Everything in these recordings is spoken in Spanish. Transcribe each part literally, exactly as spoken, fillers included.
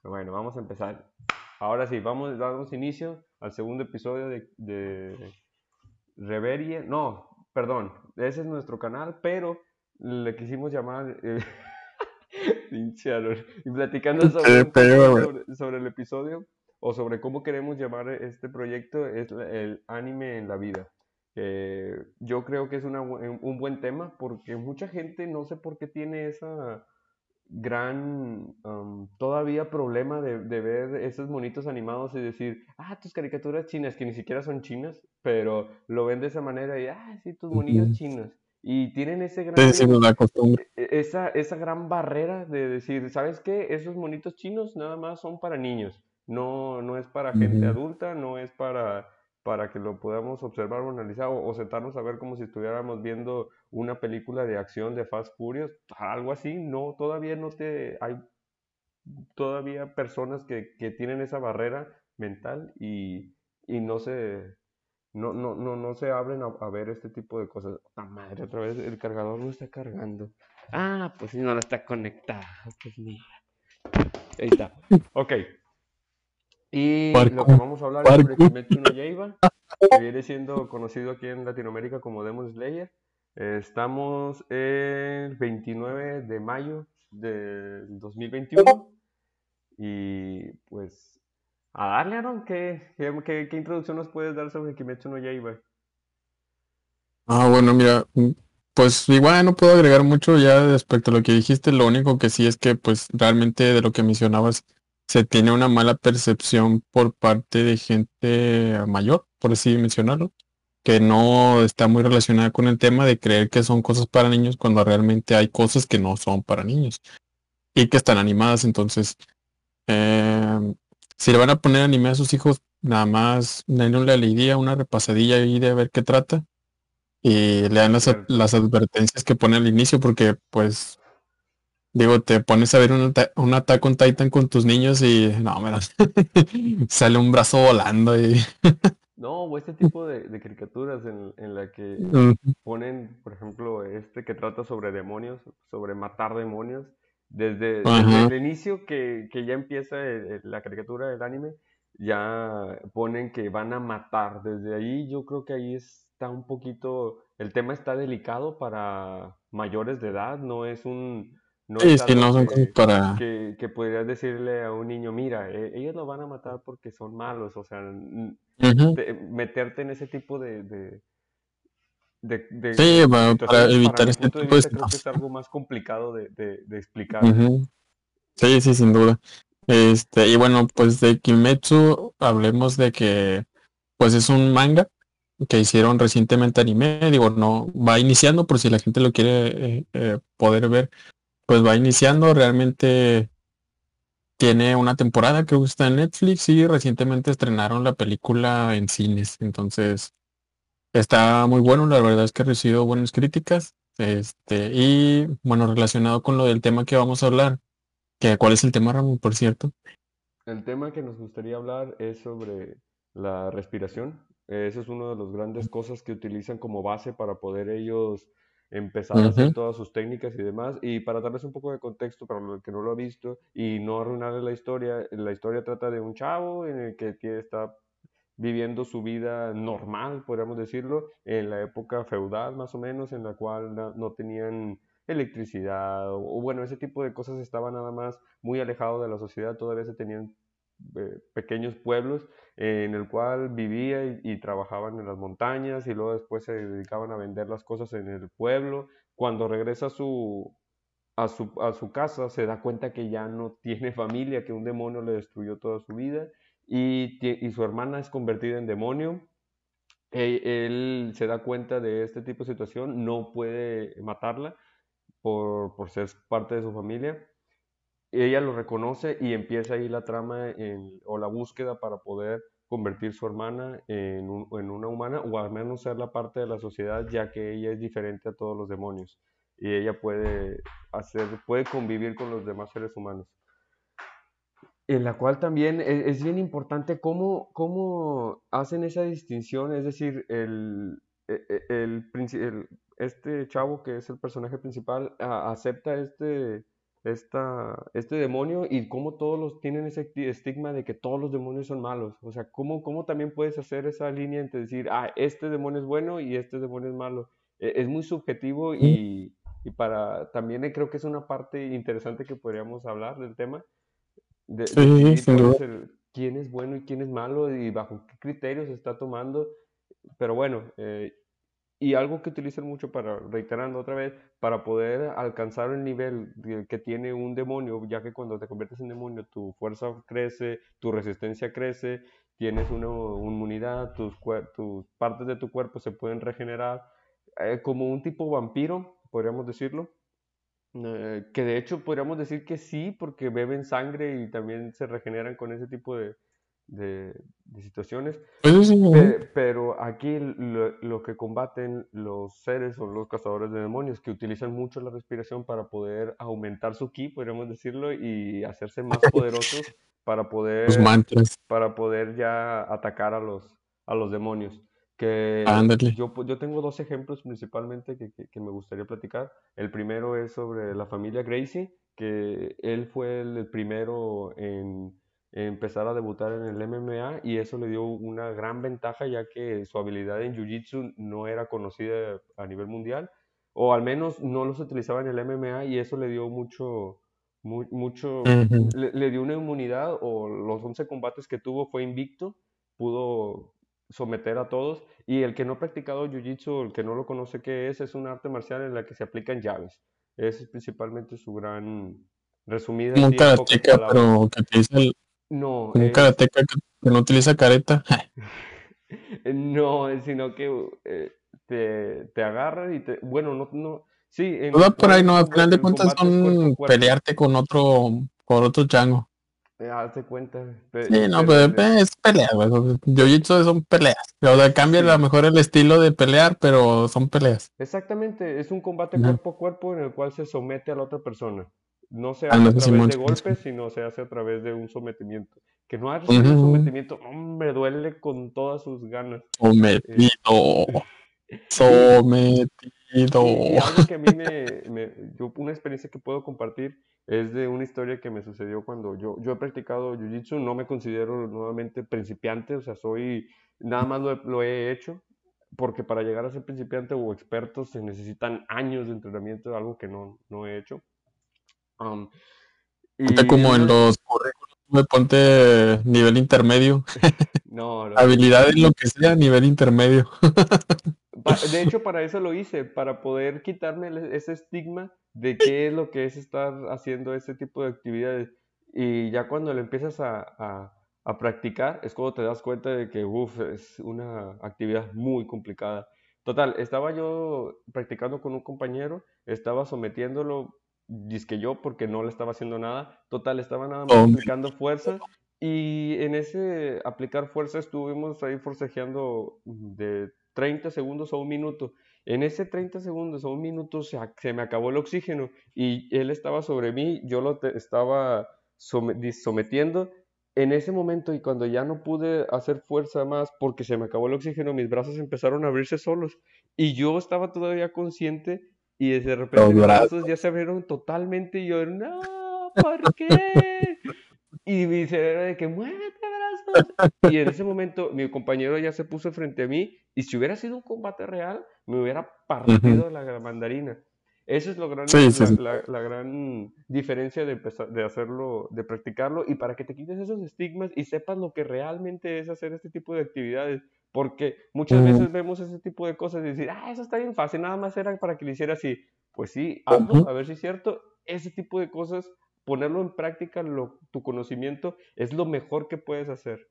Bueno, vamos a empezar. Ahora sí, vamos, damos inicio al segundo episodio de, de Reverie. No, perdón, ese es nuestro canal, pero le quisimos llamar eh, pinche Aaron. Y platicando sobre Qué un poco pedo, güey. sobre, sobre el episodio o sobre cómo queremos llamar este proyecto, es la- el anime en la vida. Que yo creo que es una bu- un buen tema porque mucha gente no sé por qué tiene esa gran um, todavía problema de, de ver esos monitos animados y decir, ah, tus caricaturas chinas, que ni siquiera son chinas, pero lo ven de esa manera y, ah, sí, tus monillos Ujú. chinos. Y tienen ese Sí, sí, gran, pues la costumbre. e- e- esa, esa gran barrera de decir, ¿sabes qué? Esos monitos chinos nada más son para niños, no, no es para gente Ujú. adulta, no es para, para que lo podamos observar o analizar o, o sentarnos a ver como si estuviéramos viendo una película de acción de Fast Furious, algo así, no, todavía no te, hay todavía personas que, que tienen esa barrera mental y, y no se, no, no, no, no se abren a, a ver este tipo de cosas. ¡Ah, madre! Otra vez el cargador no está cargando. Ah, pues si no, no está conectado. Pues mira. Ahí está. Ok. Y lo que Parkour, vamos a hablar es sobre parkour. Kimetsu no Yaiba, que viene siendo conocido aquí en Latinoamérica como Demon Slayer. Eh, Estamos el veintinueve de mayo del dos mil veintiuno y pues a darle, Aaron, ¿qué, qué, qué- qué introducción nos puedes dar sobre Kimetsu no Yaiba? Ah, bueno, mira, mm, pues igual no puedo agregar mucho ya respecto a lo que dijiste. Lo único que sí es que, pues realmente de lo que mencionabas, se tiene una mala percepción por parte de gente mayor, por así mencionarlo, que no está muy relacionada con el tema de creer que son cosas para niños cuando realmente hay cosas que no son para niños y que están animadas. Entonces, Eh, si le van a poner anime a sus hijos, nada más denle una leidía, una repasadilla ahí de ver qué trata y lean las, ad- Cierto. las advertencias que pone al inicio porque pues digo, te pones a ver un, ata- un Attack on Titan con tus niños y no, me las- sale un brazo volando y No, o este tipo de, de caricaturas en, en la que Ujú. ponen, por ejemplo, este que trata sobre demonios, sobre matar demonios, desde, desde Ajá. el inicio que, que ya empieza el- el- la caricatura del anime, ya ponen que van a matar. Desde ahí yo creo que ahí está un poquito, el tema está delicado para mayores de edad, no es un, no Sí, es sí, algo no son cosas que, para... que, que podrías decirle a un niño, mira, eh, ellos lo van a matar porque son malos, o sea, n- Ujú. te- meterte en ese tipo de, de, de- de- Sí, de pa- para situaciones, para evitar mi este punto de tipo de vista, creo que es situaciones. algo más complicado de, de- de explicar. Ujú. Sí, sí, sin duda. Este, y bueno, pues de Kimetsu hablemos de que pues es un manga que hicieron recientemente anime, digo, no, va iniciando por si la gente lo quiere eh, eh, poder ver, pues va iniciando, realmente tiene una temporada que está en Netflix y recientemente estrenaron la película en cines, entonces está muy bueno, la verdad es que ha recibido buenas críticas, este, y bueno, relacionado con lo del tema que vamos a hablar, que ¿cuál es el tema, Ramón, por cierto? El tema que nos gustaría hablar es sobre la respiración. Eh, Eso es una de las grandes cosas que utilizan como base para poder ellos empezar a hacer Ujú. todas sus técnicas y demás. Y para darles un poco de contexto para el que no lo ha visto y no arruinarle la historia, la historia trata de un chavo en el que tiene- está viviendo su vida normal, podríamos decirlo, en la época feudal más o menos, en la cual no, no tenían electricidad o, o, bueno, ese tipo de cosas estaba nada más muy alejado de la sociedad, todavía se tenían eh, pequeños pueblos eh, en el cual vivía y, y trabajaban en las montañas y luego después se dedicaban a vender las cosas en el pueblo. Cuando regresa a su, a su, a su casa, se da cuenta que ya no tiene familia, que un demonio le destruyó toda su vida y, y su hermana es convertida en demonio. Él, él se da cuenta de este tipo de situación, no puede matarla por, por ser parte de su familia. Ella lo reconoce y empieza ahí la trama en, o la búsqueda para poder convertir su hermana en, un, en, una humana o al menos ser la parte de la sociedad, ya que ella es diferente a todos los demonios y ella puede hacer, puede convivir con los demás seres humanos. En la cual también es, es bien importante cómo, cómo hacen esa distinción, es decir, el, e- e- el, princi- el- este chavo que es el personaje principal a- acepta este, esta, este demonio y cómo todos los tienen ese esti- estigma de que todos los demonios son malos. O sea, cómo, cómo también puedes hacer esa línea entre decir, ah, este demonio es bueno y este demonio es malo. E- Es muy subjetivo y, y para también eh, creo que es una parte interesante que podríamos hablar del tema, de Sí, decidir sin cuál duda. es el, quién es bueno y quién es malo y bajo qué criterios se está tomando. Pero bueno, eh, y algo que utilizan mucho para, reiterando otra vez, para poder alcanzar el nivel de- que tiene un demonio, ya que cuando te conviertes en demonio tu fuerza crece, tu resistencia crece, tienes una inmunidad, tus, cuer- tus partes de tu cuerpo se pueden regenerar, eh, como un tipo vampiro, podríamos decirlo. Eh, que de hecho podríamos decir que sí, porque beben sangre y también se regeneran con ese tipo de, de- de situaciones. Pues sí, ujú. Pe- pero aquí lo, lo que combaten los seres son los cazadores de demonios, que utilizan mucho la respiración para poder aumentar su ki, podríamos decirlo, y hacerse más poderosos para Los poder, mantras, para poder ya atacar a los, a los demonios. Que ándale. yo, yo tengo dos ejemplos principalmente que, que- que me gustaría platicar. El primero es sobre la familia Gracie, que él fue el, el primero en empezar a debutar en el M M A y eso le dio una gran ventaja ya que su habilidad en Jiu-Jitsu no era conocida a nivel mundial o al menos no los utilizaba en el M M A y eso le dio mucho, mu- mucho, Ujú. le, le dio una inmunidad o los once combates que tuvo fue invicto, pudo someter a todos y el que no ha practicado Jiu-Jitsu, el que no lo conoce qué es, es un arte marcial en la que se aplican llaves. Esa es principalmente su gran, resumida Como un así en pocas karateca, palabras. pero que utiliza el- No, como un es. karateca que, que no utiliza careta. No, sino que eh, te, te agarran y te. Bueno, no, no. Sí, Pues va en, por ahí, realmente no, el, al comba- final de el cuentas combate es cuerpo a son cuerpo. pelearte con otro, con otro chango. Eh, haz de cuenta. pe- Sí, no, Pero pues el- eh, es pelea, güey. Jiu-Jitsu son peleas. O sea, cambia a lo sí, mejor el estilo de pelear, pero son peleas. exactamente. Es un combate Ajá. cuerpo a cuerpo en el cual se somete a la otra persona. No se hace a Ándale, través Simón, de Simón, Simón. golpes, sino se hace a través de un sometimiento. Que no has recibido un Ujú. sometimiento, hombre, duele con todas sus ganas. Eh, Sometido, y, sometido. Y, y algo que a mí me, me- yo, una experiencia que puedo compartir es de una historia que me sucedió cuando yo, yo he practicado Jiu-Jitsu, no me considero nuevamente principiante, o sea, soy, nada más lo he, lo he hecho, porque para llegar a ser principiante o experto se necesitan años de entrenamiento, algo que no, no he hecho. Um, Ponte y en como en una, los currículos, me ponte nivel intermedio. no, no, Habilidad en lo que sea, nivel intermedio. Pa- De hecho, para eso lo hice, para poder quitarme el- ese estigma de qué es lo que es estar haciendo ese tipo de actividades. Y ya cuando lo empiezas a, a- a practicar, es cuando te das cuenta de que, uf, es una actividad muy complicada. Total, estaba yo practicando con un compañero, estaba sometiéndolo, dizque yo, porque no le estaba haciendo nada. Total, estaba nada más Sometido. aplicando fuerza. Y en ese aplicar fuerza estuvimos ahí forcejeando de treinta segundos a un minuto. En ese treinta segundos a un minuto se, se me acabó el oxígeno y él estaba sobre mí, yo lo te- estaba some- sometiendo. En ese momento y cuando ya no pude hacer fuerza más porque se me acabó el oxígeno, mis brazos empezaron a abrirse solos y yo estaba todavía consciente y de repente Los mis brazos. brazos ya se abrieron totalmente y yo, no, ¿por qué? Y mi cerebro de que muévete brazos. Y en ese momento mi compañero ya se puso frente a mí y si hubiera sido un combate real, me hubiera Ujú. partido la gran mandarina. Esa es lo gran, Sí, sí, la, sí. la- la gran diferencia de empezar, de hacerlo, de practicarlo y para que te quites esos estigmas y sepas lo que realmente es hacer este tipo de actividades. Porque muchas Ujú, veces vemos ese tipo de cosas y decir, ah, eso está bien fácil, nada más era para que lo hiciera así. Pues sí, hazlo, ujú. a ver si es cierto. Ese tipo de cosas ponerlo en práctica, lo- tu conocimiento, es lo mejor que puedes hacer.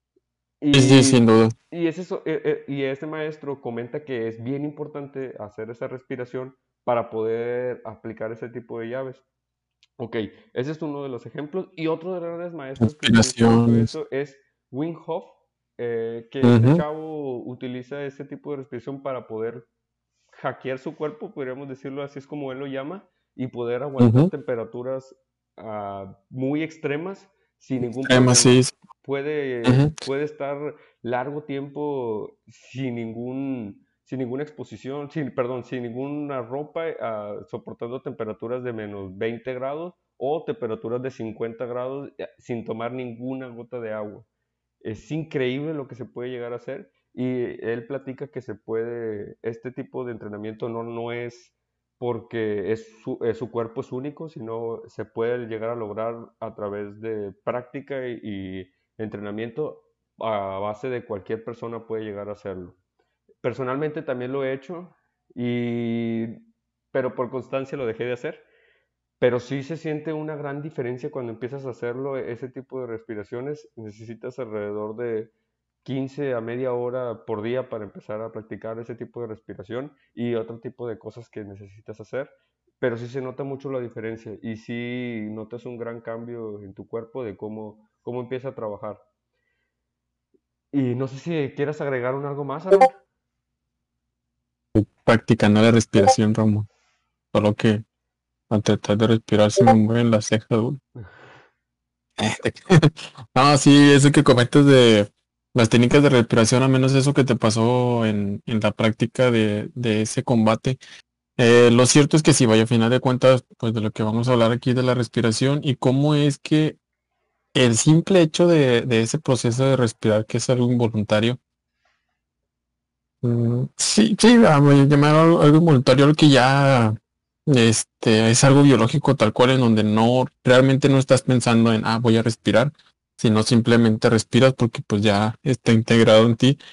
Sí, sí, Y, sin duda. y, es eso, eh, eh, y este maestro comenta que es bien importante hacer esa respiración para poder aplicar ese tipo de llaves. Ok, ese es uno de los ejemplos. Y otro de los grandes maestros que utiliza mucho Inspiraciones. eso es Wim Hof, eh, que este Ujú, chavo utiliza ese tipo de respiración para poder hackear su cuerpo, podríamos decirlo así es como él lo llama, y poder aguantar ujú. temperaturas ah, muy extremas sin ningún Extrema, problema. sí. Sí. Puede, Ujú. puede estar largo tiempo sin ningún, sin ninguna exposición, sin, perdón, sin ninguna ropa, ah, soportando temperaturas de menos veinte grados o temperaturas de cincuenta grados eh, sin tomar ninguna gota de agua. Es increíble lo que se puede llegar a hacer y él platica que se puede, este tipo de entrenamiento no, no es porque es su, eh, su cuerpo es único, sino se puede llegar a lograr a través de práctica y, y entrenamiento a base de cualquier persona puede llegar a hacerlo. Personalmente también lo he hecho, y, pero por constancia lo dejé de hacer. Pero sí se siente una gran diferencia cuando empiezas a hacerlo, ese tipo de respiraciones. Necesitas alrededor de quince a media hora por día para empezar a practicar ese tipo de respiración y otro tipo de cosas que necesitas hacer. Pero sí se nota mucho la diferencia y sí notas un gran cambio en tu cuerpo de cómo, cómo empieza a trabajar. Y no sé si quieras agregar un algo más, Aaron. Practicando la respiración, Romo. Solo que al tratar de respirar se me mueven las cejas, güey. No, sí, eso que comentas de las técnicas de respiración, al menos eso que te pasó en, en la práctica de, de ese combate. Eh, lo cierto es que sí, vaya, a final de cuentas, pues de lo que vamos a hablar aquí de la respiración y cómo es que el simple hecho de, de ese proceso de respirar, que es algo involuntario, mm, sí, sí, a ver, llamar algo, algo involuntario, algo que ya este, es algo biológico tal cual, en donde no, realmente no estás pensando en, ah, voy a respirar, sino simplemente respiras porque pues ya está integrado en ti.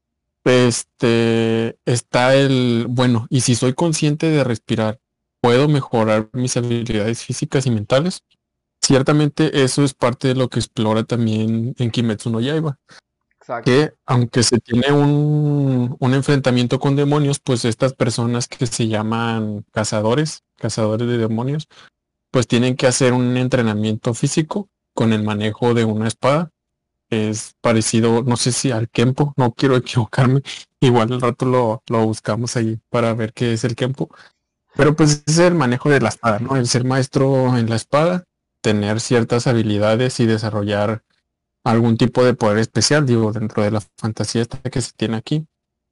Este, está el, bueno, y si soy consciente de respirar, ¿puedo mejorar mis habilidades físicas y mentales? Ciertamente eso es parte de lo que explora también en Kimetsu no Yaiba, Exacto. que aunque se tiene un, un enfrentamiento con demonios, pues estas personas que se llaman cazadores, cazadores de demonios, pues tienen que hacer un entrenamiento físico con el manejo de una espada. Es parecido, no sé si al Kempo, no quiero equivocarme. Igual al rato lo, lo buscamos ahí para ver qué es el Kempo. Pero pues es el manejo de la espada, ¿no? El ser maestro en la espada, tener ciertas habilidades y desarrollar algún tipo de poder especial, digo, dentro de la fantasía esta que se tiene aquí.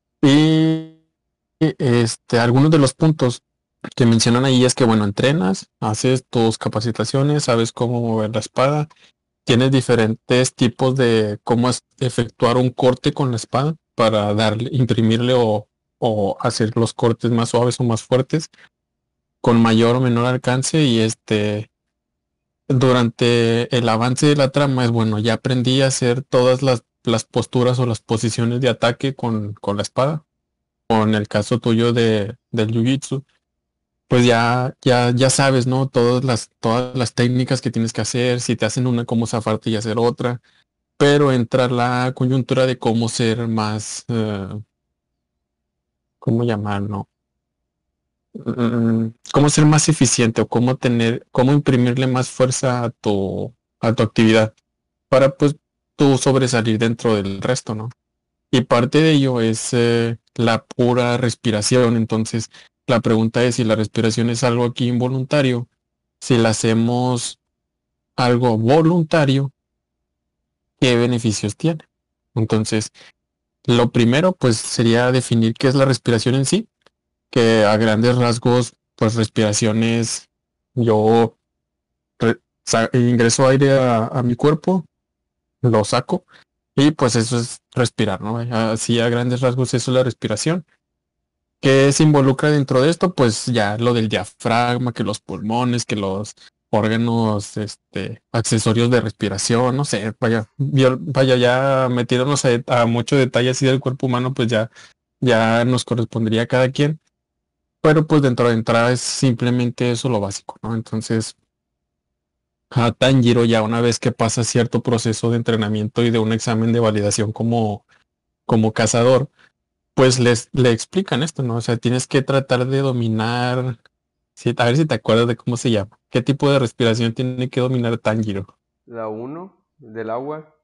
Y este, algunos de los puntos que mencionan ahí es que, bueno, entrenas, haces tus capacitaciones, sabes cómo mover la espada, tienes diferentes tipos de cómo es- efectuar un corte con la espada para darle, imprimirle o, o hacer los cortes más suaves o más fuertes, con mayor o menor alcance. Y este, durante el avance de la trama es bueno, ya aprendí a hacer todas las, las posturas o las posiciones de ataque con, con la espada. O en el caso tuyo de, del Jiu-Jitsu, pues ya, ya, ya sabes, ¿no? Todas las, todas las técnicas que tienes que hacer, si te hacen una, cómo zafarte y hacer otra, pero entra la coyuntura de cómo ser más, eh, ¿cómo llamarlo? Mm, cómo ser más eficiente o cómo tener, cómo imprimirle más fuerza a tu, a tu actividad para pues tú sobresalir dentro del resto, ¿no? Y parte de ello es eh, la pura respiración. Entonces, la pregunta es si la respiración es algo aquí involuntario, si la hacemos algo voluntario, ¿qué beneficios tiene? Entonces, lo primero, pues, sería definir qué es la respiración en sí, que a grandes rasgos, pues, respiración es yo re- sa- ingreso aire a, a mi cuerpo, lo saco, y pues eso es respirar, ¿no? Así a grandes rasgos eso es la respiración. ¿Qué se involucra dentro de esto? Pues ya lo del diafragma, que los pulmones, que los órganos, este, accesorios de respiración, no sé, vaya, bio- vaya, ya metiéndonos a, a mucho detalle así del cuerpo humano, pues ya, ya nos correspondería a cada quien, pero pues dentro de entrada es simplemente eso lo básico, ¿no? Entonces, a Tanjiro ya una vez que pasa cierto proceso de entrenamiento y de un examen de validación como, como cazador, pues les, le explican esto, ¿no? O sea, tienes que tratar de dominar, sí, a ver si te acuerdas de cómo se llama, qué tipo de respiración tiene que dominar Tanjiro. La uno del agua.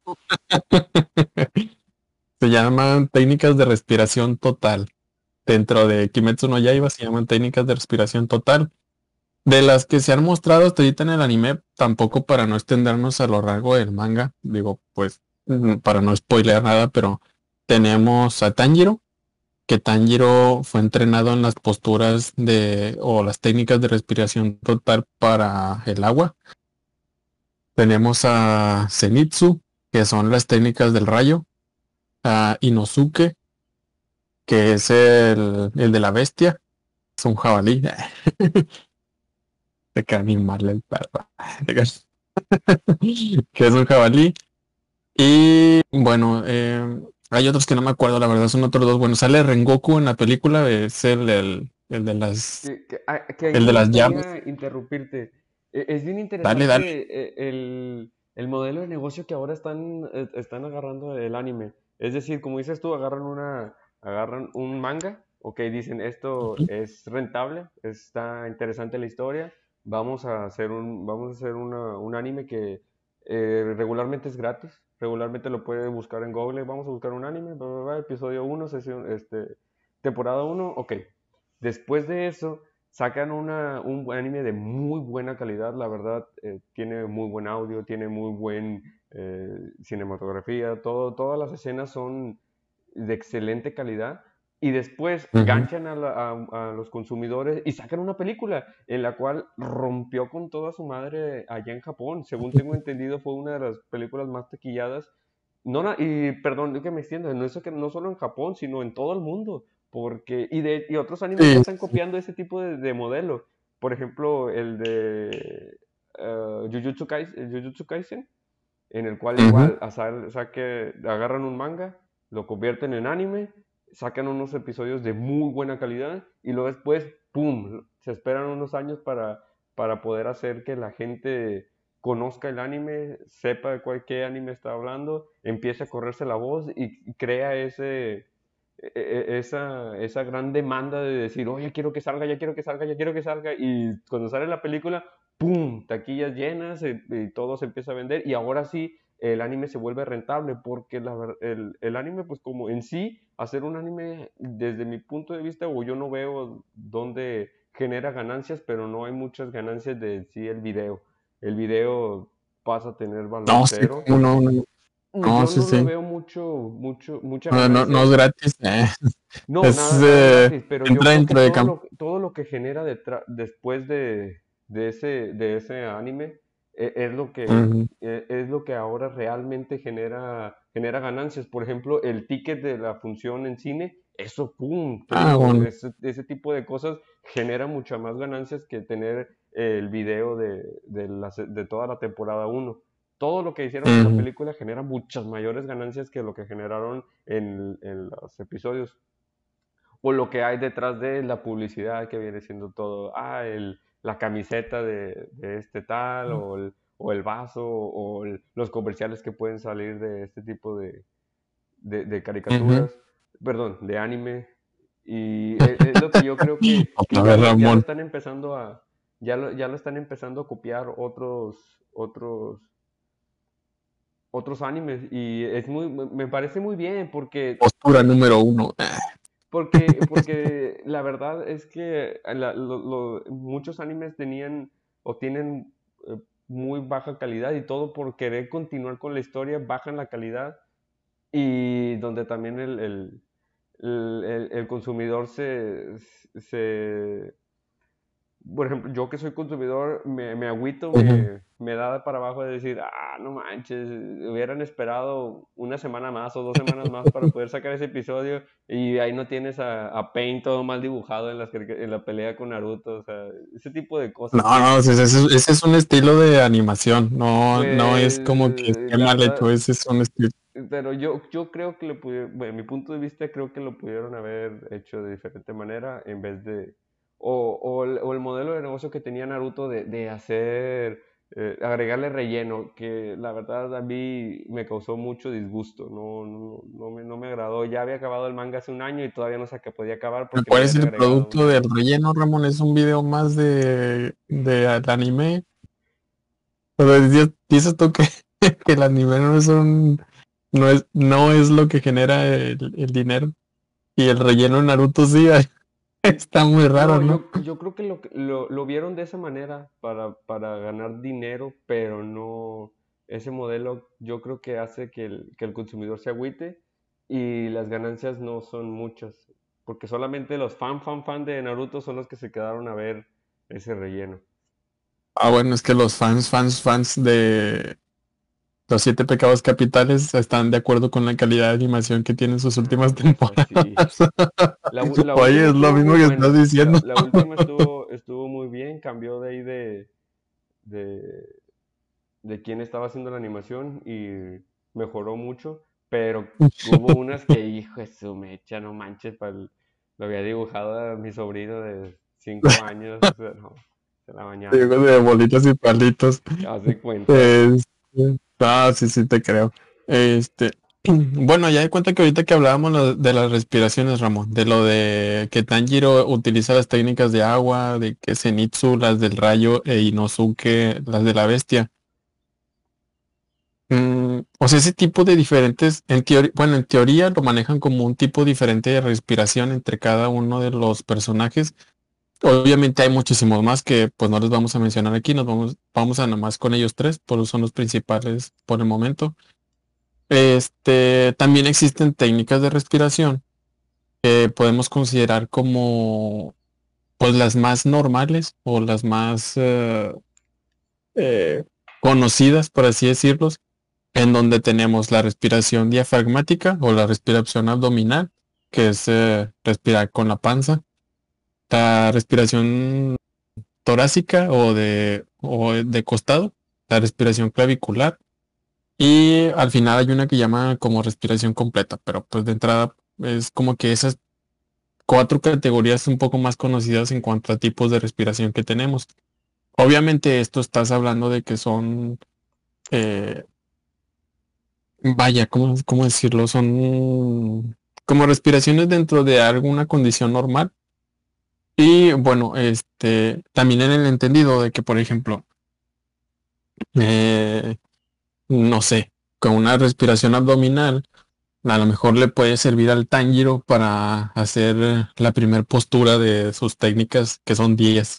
Se llaman técnicas de respiración total. Dentro de Kimetsu no Yaiba se llaman técnicas de respiración total. De las que se han mostrado hasta ahorita en el anime, tampoco para no extendernos a lo largo del manga, digo, pues, mm, para no spoilear nada, pero tenemos a Tanjiro, que Tanjiro fue entrenado en las posturas de o las técnicas de respiración total para el agua. Tenemos a Zenitsu, que son las técnicas del rayo, a Inosuke, que es el, el de la bestia, es un jabalí. De que animarle el perro. Que es un jabalí. Y bueno, eh, hay otros que no me acuerdo, la verdad, son otros dos. Bueno, sale Rengoku en la película, es el, el, el de las Que, que- a- que ahí el me de las llaves. gustaría interrumpirte. E- Es bien Dale, interesante dale. eh, el, el modelo de negocio que ahora están, eh, están agarrando el anime. Es decir, como dices tú, agarran una, agarran un manga, ok, dicen esto Ujú. es rentable, está interesante la historia, vamos a hacer un, vamos a hacer una- un anime que eh, regularmente es gratis, regularmente lo puede buscar en Google, vamos a buscar un anime, bla, bla, bla, episodio uno sesión, este, temporada uno ok. Después de eso, sacan una, un anime de muy buena calidad, la verdad, eh, tiene muy buen audio, tiene muy buen eh, cinematografía, todo, todas las escenas son de excelente calidad. Y después Ujú. ganchan a, la- a- a los consumidores y sacan una película en la cual rompió con toda su madre allá en Japón. Según tengo entendido, fue una de las películas más taquilladas. No, na- y perdón que me extienda, no, eso que no solo en Japón, sino en todo el mundo. Porque, y, de, y otros animes ya Sí, están copiando ese tipo de, de modelo. Por ejemplo, el de eh, Jujutsu Kaisen, Jujutsu Kaisen, en el cual ujú. igual asar- saque, agarran un manga, lo convierten en anime, sacan unos episodios de muy buena calidad y luego después, ¡pum!, se esperan unos años para, para poder hacer que la gente conozca el anime, sepa de cuál, qué anime está hablando, empiece a correrse la voz y crea ese, e- e- esa, esa gran demanda de decir, oye, quiero que salga, ya quiero que salga, ya quiero que salga. Y cuando sale la película, ¡pum! Taquillas llenas y, y todo se empieza a vender. Y ahora sí, el anime se vuelve rentable porque la ver- el, el anime, pues como en sí, hacer un anime, desde mi punto de vista, o yo no veo dónde genera ganancias, pero no hay muchas ganancias de sí el video. El video pasa a tener valor No, sí, cero. cómo no, no, no, Yo sí, no lo sí. veo mucho, mucho, mucha No, no, no es ganancia. gratis. eh. No, Es, nada, nada es eh, gratis, pero yo entra creo que dentro de todo campo. lo, todo lo que genera detra- después de, de ese, de ese anime eh, es lo que, eh, es lo que ahora realmente genera, genera ganancias. Por ejemplo, el ticket de la función en cine, eso, pum, te Ah, digo, bueno. ese, ese tipo de cosas genera muchas más ganancias que tener el video de, de, la se- de toda la temporada uno. Todo lo que hicieron con la Ujú. película genera muchas mayores ganancias que lo que generaron en, en los episodios o lo que hay detrás de la publicidad que viene siendo todo, ah, el, la camiseta de, de este tal, o el, o el vaso, o el- los comerciales que pueden salir de este tipo de, de, de Ujú. caricaturas, perdón, de anime. Y es, es lo que yo creo que, que Otra ya vez lo, ya lo Ramón. están empezando a, ya lo, ya lo están empezando a copiar otros, otros, otros animes. Y es muy, me parece muy bien porque Postura número uno. Ah. Porque, porque la verdad es que la- lo- lo- muchos animes tenían o tienen eh, muy baja calidad y todo por querer continuar con la historia bajan la calidad y donde también el, el, el- el- el consumidor se, se, por ejemplo, yo que soy consumidor, me, me agüito, Ujú. me, me da para abajo de decir, ah, no manches, hubieran esperado una semana más o dos semanas más para poder sacar ese episodio y ahí no tienes a, a Pain todo mal dibujado en, las, carica- en la pelea con Naruto, o sea, ese tipo de No, cosas que, no, ese, ese- ese es un estilo de animación. No, no es como que pues, esté la mal hecho. verdad, Ese es un estilo. pero yo, yo creo que lo pudieron, bueno, mi punto de vista creo que lo pudieron haber hecho de diferente manera en vez de, o, o, el, o el modelo de negocio que tenía Naruto de, de hacer, eh, agregarle relleno, que la verdad a mí me causó mucho disgusto, no, no, no me, no me agradó. Ya había acabado el manga hace un año y todavía no sé qué podía acabar porque le ¿Cuál es habían el agregado. producto del relleno, Ramón? ¿Es un video más de, de al anime? Pero dices, dices tú que, que el anime no es un, no es, no es lo que genera el, el dinero. Y el relleno de Naruto sí, está muy raro, No, ¿no? yo, yo creo que lo, lo, lo vieron de esa manera para, para ganar dinero, pero no, ese modelo yo creo que hace que el, que el consumidor se agüite y las ganancias no son muchas. porque solamente los fan, fan, fan de Naruto son los que se quedaron a ver ese relleno. Ah, bueno, es que los fans, fans, fans de Los Siete Pecados Capitales están de acuerdo con la calidad de animación que tienen sus Ah, últimas pues así. temporadas. La, u- la Oye, última es lo estuvo mismo muy que estás buena. La, diciendo. la última estuvo, estuvo muy bien. Cambió de ahí de, de, de quién estaba haciendo la animación y mejoró mucho. Pero hubo unas que, hijo de su mecha, no manches, pal- lo había dibujado a mi sobrino de cinco años. O sea, no, se la bañaron. Digo, de bolitas y palitos. Haz de cuenta. Este, ah, sí, sí, te creo. Este, bueno, ya de cuenta que ahorita que hablábamos lo- de las respiraciones, Ramón, de lo de que Tanjiro utiliza las técnicas de agua, de que Zenitsu las del rayo e Inosuke las de la bestia. Mm, o sea, ese tipo de diferentes, en teoría, bueno, en teoría lo manejan como un tipo diferente de respiración entre cada uno de los personajes. Obviamente hay muchísimos más que pues no les vamos a mencionar aquí, nos vamos, vamos a nomás con ellos tres, por eso son los principales por el momento. Este, también existen técnicas de respiración que podemos considerar como pues las más normales o las más eh, eh, conocidas, por así decirlo, en donde tenemos la respiración diafragmática o la respiración abdominal, que es eh, respirar con la panza, la respiración torácica o de, o de costado, la respiración clavicular, y al final hay una que llama como respiración completa, pero pues de entrada es como que esas cuatro categorías un poco más conocidas en cuanto a tipos de respiración que tenemos. Obviamente esto estás hablando de que son, eh, vaya, ¿cómo, cómo decirlo? Son como respiraciones dentro de alguna condición normal. Y bueno, este, también en el entendido de que, por ejemplo, eh, no sé, con una respiración abdominal, a lo mejor le puede servir al Tanjiro para hacer eh, la primer postura de sus técnicas, que son diez.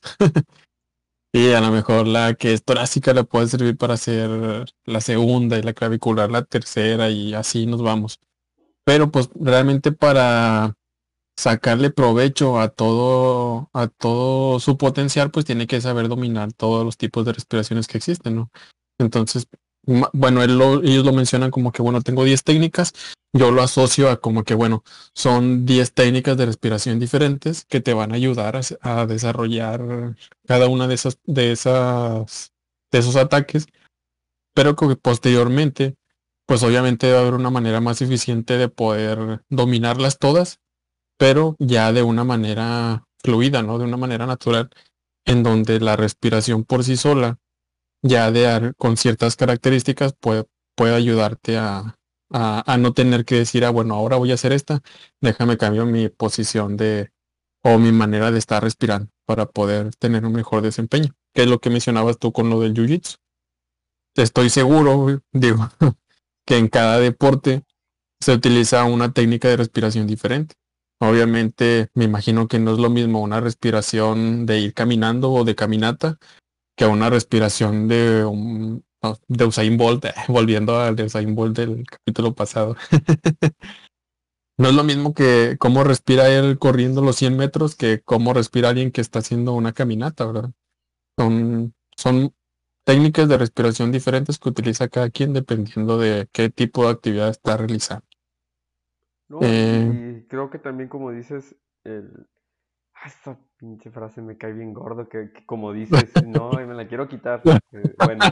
Y a lo mejor la que es torácica le puede servir para hacer la segunda y la clavicular la tercera y así nos vamos. Pero pues realmente para sacarle provecho a todo, a todo su potencial, pues tiene que saber dominar todos los tipos de respiraciones que existen, ¿no? Entonces, ma- bueno, él lo- ellos lo mencionan como que, bueno, tengo diez técnicas, yo lo asocio a como que, bueno, son diez técnicas de respiración diferentes que te van a ayudar a, s- a desarrollar cada una de esas, de esas, de esos ataques, pero que posteriormente, pues obviamente va a haber una manera más eficiente de poder dominarlas todas, pero ya de una manera fluida, ¿no? De una manera natural, en donde la respiración por sí sola, ya de ar- con ciertas características, puede, puede ayudarte a, a, a no tener que decir, ah, bueno, ahora voy a hacer esta, déjame cambio mi posición de, o mi manera de estar respirando para poder tener un mejor desempeño, que es lo que mencionabas tú con lo del jiu-jitsu. Estoy seguro, digo, que en cada deporte se utiliza una técnica de respiración diferente. Obviamente, me imagino que no es lo mismo una respiración de ir caminando o de caminata que una respiración de, un, no, de Usain Bolt, eh, volviendo al de Usain Bolt del capítulo pasado. No es lo mismo que cómo respira él corriendo los cien metros que cómo respira alguien que está haciendo una caminata, ¿verdad? Son, son técnicas de respiración diferentes que utiliza cada quien dependiendo de qué tipo de actividad está realizando. No, y, Eh, y creo que también como dices, el... ah, esta pinche frase me cae bien gordo, que, que como dices, no, y me la quiero quitar. Eh, bueno,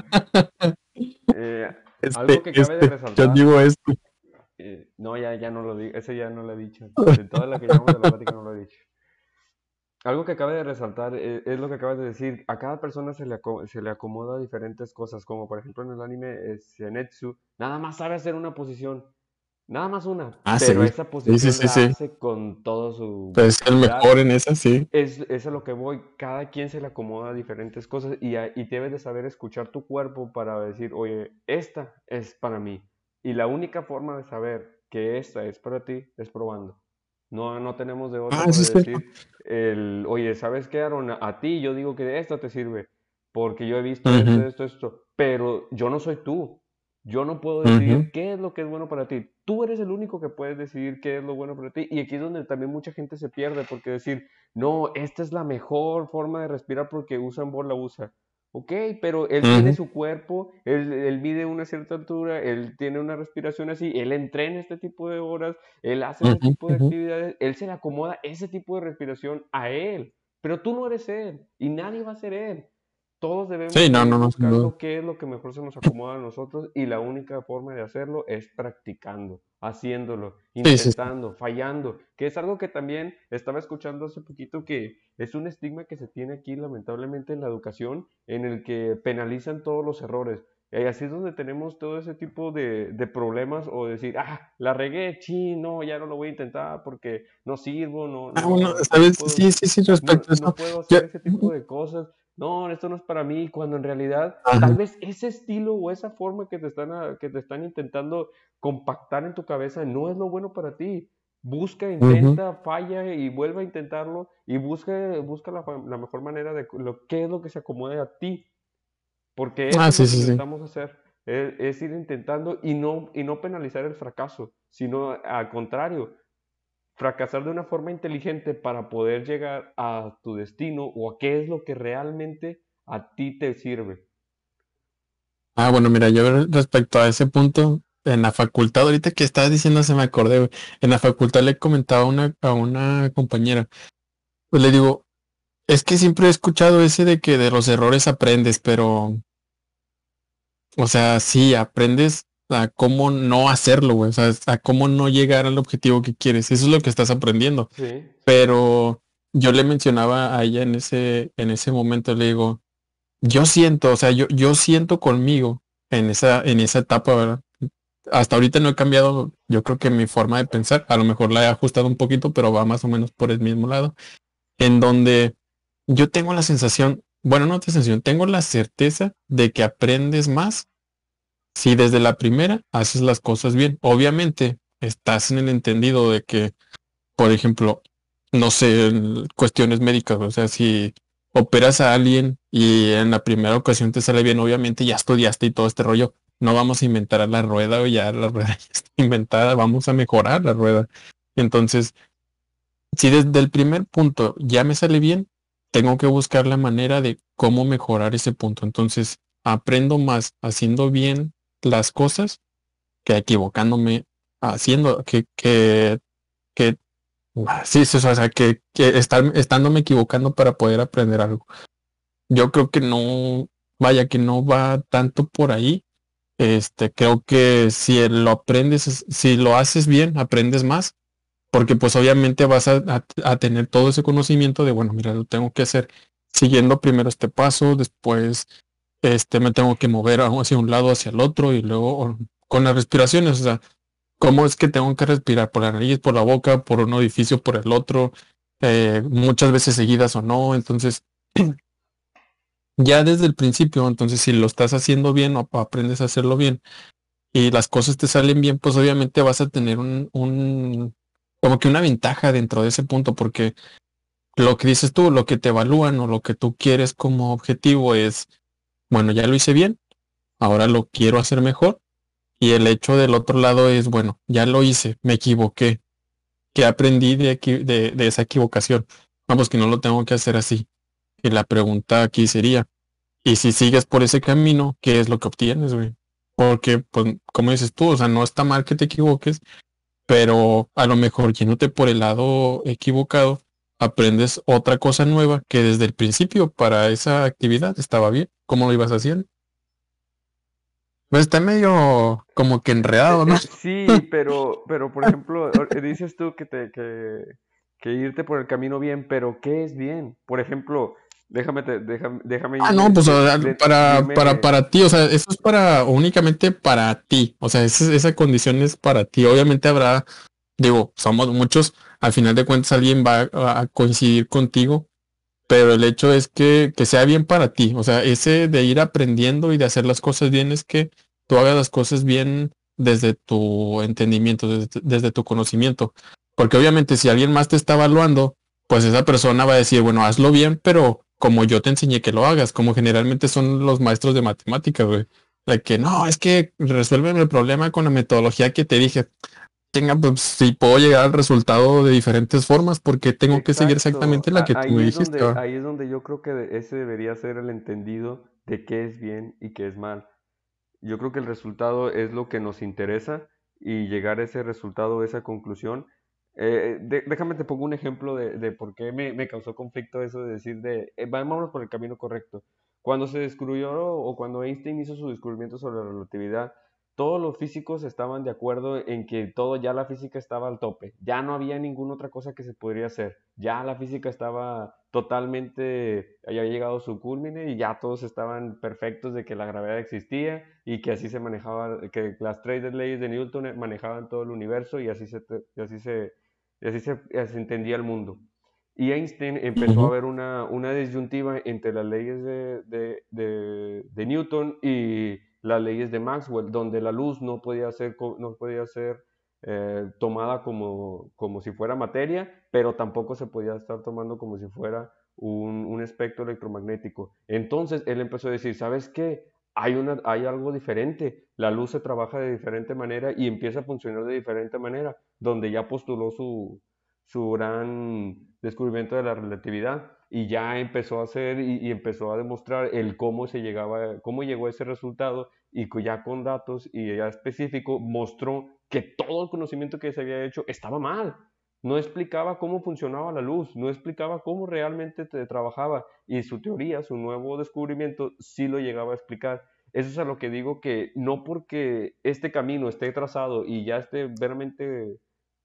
eh, algo Este, que cabe de este, yo resaltar, digo esto. eh, no, ya, ya no lo digo, ese ya no lo he dicho. De todas las que llevamos de la plática no lo he dicho. Algo que cabe de resaltar eh, es lo que acabas de decir. A cada persona se le, aco- se le acomoda diferentes cosas, como por ejemplo en el anime eh, Zenitsu, nada más sabe hacer una posición, nada más una, Ah, pero sí. esa Sí, sí, posición sí, la sí. hace con toda su Pues el vivacidad. mejor en esa, sí. Es, es a lo que voy, cada quien se le acomoda diferentes cosas y, a- y debes de saber escuchar tu cuerpo para decir, oye, esta es para mí. Y la única forma de saber que esta es para ti es probando. No, no tenemos de otra Ah, para sí, es cierto. decir, el, oye, ¿sabes qué, Aaron? A, a ti yo digo que esta te sirve, porque yo he visto esto, Ujú. esto, esto, pero yo no soy tú. Yo no puedo Ujú, decidir qué es lo que es bueno para ti. Tú eres el único que puedes decidir qué es lo bueno para ti. Y aquí es donde también mucha gente se pierde, porque decir, no, esta es la mejor forma de respirar porque Usain Bolt la usa. Ok, pero él tiene ujú, su cuerpo, él, él mide una cierta altura, él tiene una respiración así, él entrena este tipo de horas, él hace este ujú, tipo de ujú. actividades, él se le acomoda ese tipo de respiración a él. Pero tú no eres él y nadie va a ser él. Todos Sí, debemos de no, ir no, no, sin duda. buscando qué es lo que mejor se nos acomoda a nosotros y la única forma de hacerlo es practicando, haciéndolo, Sí, sí, sí. intentando, fallando, que es algo que también estaba escuchando hace poquito que es un estigma que se tiene aquí lamentablemente en la educación en el que penalizan todos los errores. Y así es donde tenemos todo ese tipo de, de problemas o decir, ah, la regué, chi, no, ya no lo voy a intentar porque no sirvo, no, Ah, bueno, no, no sabes, puedo, sí, sí, sí, no, respecto a no eso. puedo Yo, hacer ese tipo de cosas, no, esto no es para mí, cuando en realidad tal ajá, vez ese estilo o esa forma que te están, a- que te están intentando compactar en tu cabeza no es lo bueno para ti. Busca, ujú. intenta, falla y vuelve a intentarlo y busca, busca la, fa- la mejor manera de lo, qué es lo que se acomode a ti, porque eso Ah, es lo sí, que sí, sí. necesitamos hacer, es, es ir intentando y no, y no penalizar el fracaso, sino al contrario, fracasar de una forma inteligente para poder llegar a tu destino o a qué es lo que realmente a ti te sirve. Ah, bueno, mira, yo re- respecto a ese punto, en la facultad, ahorita que estabas diciendo, se me acordé, güey. En la facultad le comentaba a una, a una compañera, pues le digo, es que siempre he escuchado ese de que de los errores aprendes, pero, o sea, sí, aprendes a cómo no hacerlo, güey, o sea, a cómo no llegar al objetivo que quieres. Eso es lo que estás aprendiendo. Sí, sí, Pero yo le mencionaba a ella en ese, en ese momento, le digo, yo siento, o sea, yo, yo siento conmigo en esa, en esa etapa, ¿verdad? Hasta ahorita no he cambiado, yo creo que mi forma de pensar, a lo mejor la he ajustado un poquito, pero va más o menos por el mismo lado, en donde yo tengo la sensación, bueno, no la sensación, tengo la certeza de que aprendes más si desde la primera haces las cosas bien. Obviamente, estás en el entendido de que, por ejemplo, no sé, en cuestiones médicas, o sea, si operas a alguien y en la primera ocasión te sale bien, obviamente ya estudiaste y todo este rollo. No vamos a inventar la rueda o ya la rueda ya está inventada, vamos a mejorar la rueda. Entonces, si desde el primer punto ya me sale bien, tengo que buscar la manera de cómo mejorar ese punto. Entonces, aprendo más haciendo bien las cosas que equivocándome haciendo que, que, que ah, sí, sí, o sea, que, que estar, estándome equivocando para poder aprender algo. Yo creo que no, vaya, que no va tanto por ahí. Este, creo que si lo aprendes, es- si lo haces bien, aprendes más, porque pues obviamente vas a, a- a tener todo ese conocimiento de, bueno, mira, lo tengo que hacer siguiendo primero este paso, después este, me tengo que mover hacia un lado, hacia el otro, y luego o- con las respiraciones, o sea, cómo es que tengo que respirar por la nariz, por la boca, por un orificio, por el otro, eh, muchas veces seguidas o no. Entonces, ya desde el principio, entonces si lo estás haciendo bien o aprendes a hacerlo bien y las cosas te salen bien, pues obviamente vas a tener un, un como que una ventaja dentro de ese punto, porque lo que dices tú, lo que te evalúan o lo que tú quieres como objetivo es, bueno, ya lo hice bien, ahora lo quiero hacer mejor. Y el hecho del otro lado es, bueno, ya lo hice, me equivoqué. ¿Qué aprendí de, equi- de, de esa equivocación? Vamos, que no lo tengo que hacer así. Y la pregunta aquí sería, ¿y si sigues por ese camino, qué es lo que obtienes, güey? Porque, pues, como dices tú, o sea, no está mal que te equivoques, pero a lo mejor yéndote por el lado equivocado, aprendes otra cosa nueva que desde el principio para esa actividad estaba bien. ¿Cómo lo ibas haciendo? Pues está medio como que Eh, enredado, ¿no? eh, sí, pero, pero por ejemplo, or- eh, dices tú que, te, que, que irte por el camino bien, pero ¿qué es bien? Por ejemplo, déjame, te- déjame, déjame Ah, no, irme, pues o de, sea, de- para, para, irme, para ti, o sea, eso es para únicamente para ti, o sea, esa, esa condición es para ti. Obviamente habrá, digo, somos muchos, al final de cuentas alguien va a, a coincidir contigo, pero el hecho es que, que sea bien para ti, o sea, ese de ir aprendiendo y de hacer las cosas bien es que tú hagas las cosas bien desde tu entendimiento, desde, desde tu conocimiento, porque obviamente si alguien más te está evaluando, pues esa persona va a decir, bueno, hazlo bien, pero como yo te enseñé que lo hagas, como generalmente son los maestros de matemáticas, güey. de que no, es que resuelven el problema con la metodología que te dije. Tenga, pues sí puedo llegar al resultado de diferentes formas porque tengo que seguir Exacto, exactamente la a- que tú me ahí es dijiste, donde, ¿va? ahí es donde yo creo que de- ese debería ser el entendido de qué es bien y qué es mal. Yo creo que el resultado es lo que nos interesa y llegar a ese resultado, a esa conclusión. Eh, de- déjame te pongo un ejemplo de, de por qué me, me causó conflicto eso de decir de, eh, vámonos por el camino correcto. Cuando se descubrió o cuando Einstein hizo su descubrimiento sobre la relatividad, todos los físicos estaban de acuerdo en que todo, ya la física estaba al tope, ya no había ninguna otra cosa que se podría hacer, ya la física estaba totalmente, había llegado a su culmine y ya todos estaban perfectos de que la gravedad existía y que así se manejaba, que las tres leyes de Newton manejaban todo el universo y así se, y así se, y así se, se entendía el mundo. Y Einstein empezó a Ujú, ver una, una disyuntiva entre las leyes de, de, de, de Newton y las leyes de Maxwell, donde la luz no podía ser, no podía ser eh, tomada como, como si fuera materia, pero tampoco se podía estar tomando como si fuera un, un espectro electromagnético. Entonces él empezó a decir, ¿sabes qué? Hay, una, hay algo diferente, la luz se trabaja de diferente manera y empieza a funcionar de diferente manera, donde ya postuló su, su gran descubrimiento de la relatividad y ya empezó a hacer y, y, empezó a demostrar el cómo se llegaba, cómo llegó a ese resultado y ya con datos y ya específico mostró que todo el conocimiento que se había hecho estaba mal. No explicaba cómo funcionaba la luz, no explicaba cómo realmente te trabajaba y su teoría, su nuevo descubrimiento sí lo llegaba a explicar. Eso es a lo que digo que no porque este camino esté trazado y ya esté veramente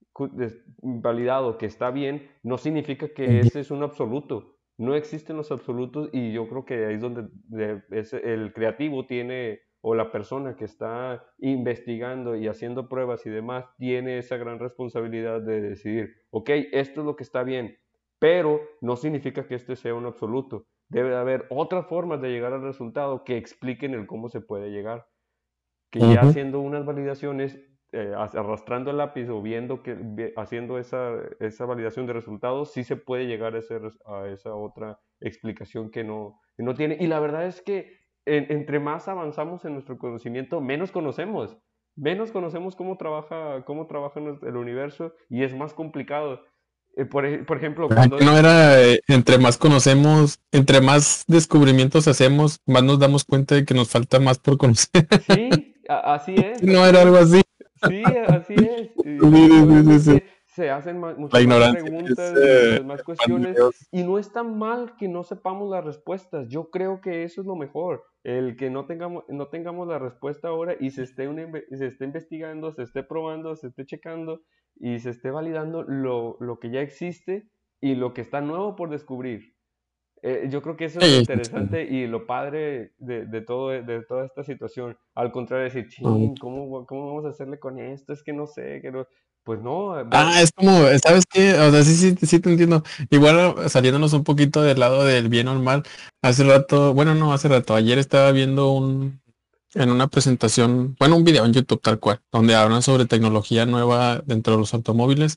validado que está bien, no significa que ujú. ese es un absoluto. No existen los absolutos y yo creo que ahí es donde de, es, el creativo tiene, o la persona que está investigando y haciendo pruebas y demás, tiene esa gran responsabilidad de decidir, ok, esto es lo que está bien, pero no significa que este sea un absoluto. Debe de haber otras formas de llegar al resultado que expliquen el cómo se puede llegar, que ya Ujú. haciendo unas validaciones, eh, arrastrando el lápiz o viendo que haciendo esa, esa validación de resultados, sí se puede llegar a, ese, a esa otra explicación que no, que no tiene. Y la verdad es que en, entre más avanzamos en nuestro conocimiento, menos conocemos. Menos conocemos cómo trabaja, cómo trabaja el universo y es más complicado. Eh, por, por, ejemplo, Ah, cuando... que no era, eh, entre más conocemos, entre más descubrimientos hacemos, más nos damos cuenta de que nos falta más por conocer. Sí, a, así es, No así era algo es. así. Sí, así es. Sí, Y, y sí, sí, sí. obviamente se hacen ma- La muchas más ignorancia es preguntas y eh, muchas más el pan de cuestiones. Dios. Y no es tan mal que no sepamos las respuestas. Yo creo que eso es lo mejor. El que no tengamos, no tengamos la respuesta ahora y se esté, una inve- se esté investigando, se esté probando, se esté checando y se esté validando lo, lo que ya existe y lo que está nuevo por descubrir. Eh, yo creo que eso es lo Sí, sí, sí. interesante y lo padre de, de todo, de toda esta situación. Al contrario, decir, Ujú. chin, ¿cómo, cómo vamos a hacerle con esto? Es que no sé, que no... Pues no, Ah, ve- es como, ¿sabes qué? O sea, sí, sí, sí te entiendo. Igual saliéndonos un poquito del lado del bien o el mal, hace rato, bueno, no, hace rato, ayer estaba viendo un, en una presentación, bueno, un video en YouTube tal cual, donde hablan sobre tecnología nueva dentro de los automóviles